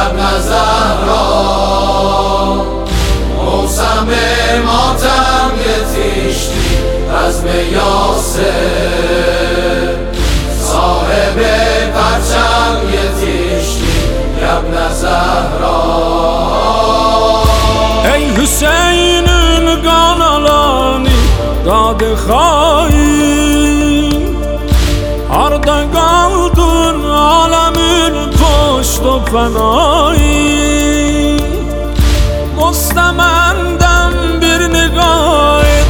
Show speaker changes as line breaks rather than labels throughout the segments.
ابن زهرا موسم ماتم یتیشتی رزم یاسر صاحب پرچم یتیشتی ابن زهرا
ای حسین قانالانی داد خواهی arda kaldın alemin koştu fenayı Mustamenden bir nigayet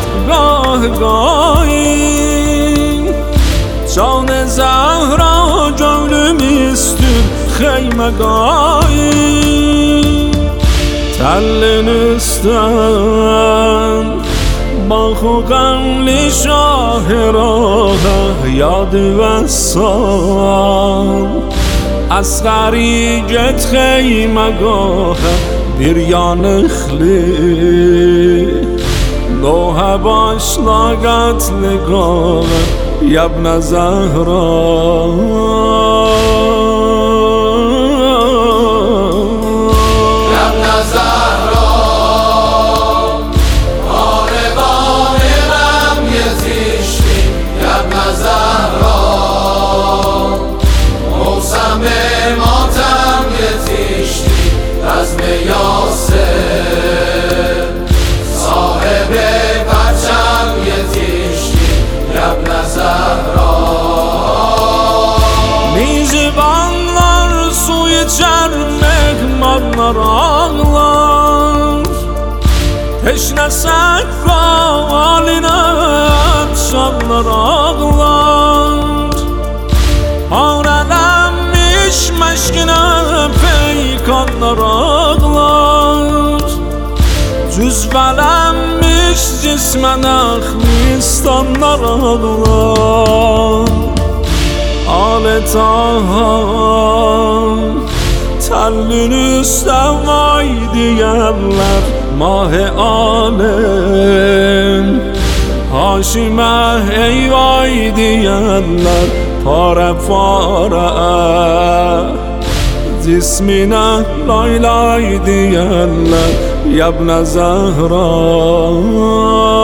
gah-gahı Can-ı Zahra gönlüm istür xeyme gahı Tellin üstten Baxu qəmli şahiraha yad vəssan Əsqəri get xeyməgaha bir yanıqlı Nohə başla qətliqaha yəbnə Zəhra
رزم یاسر صاحب پرچم یتیشتی ابن زهرا
Mizvanlar su içer mehmanlar ağlar Teşnesek haline şanlar ağlar Ağrelenmiş meşkine peykanlar ağlar Cüzvelenmiş cismen ahlistanlar ağlar Alet ağam Tellin üstten vay diyenler Mah-ı alem Haşime ey vay diyenler Pare pare Cismine lay lay diyenler Yebne Zehra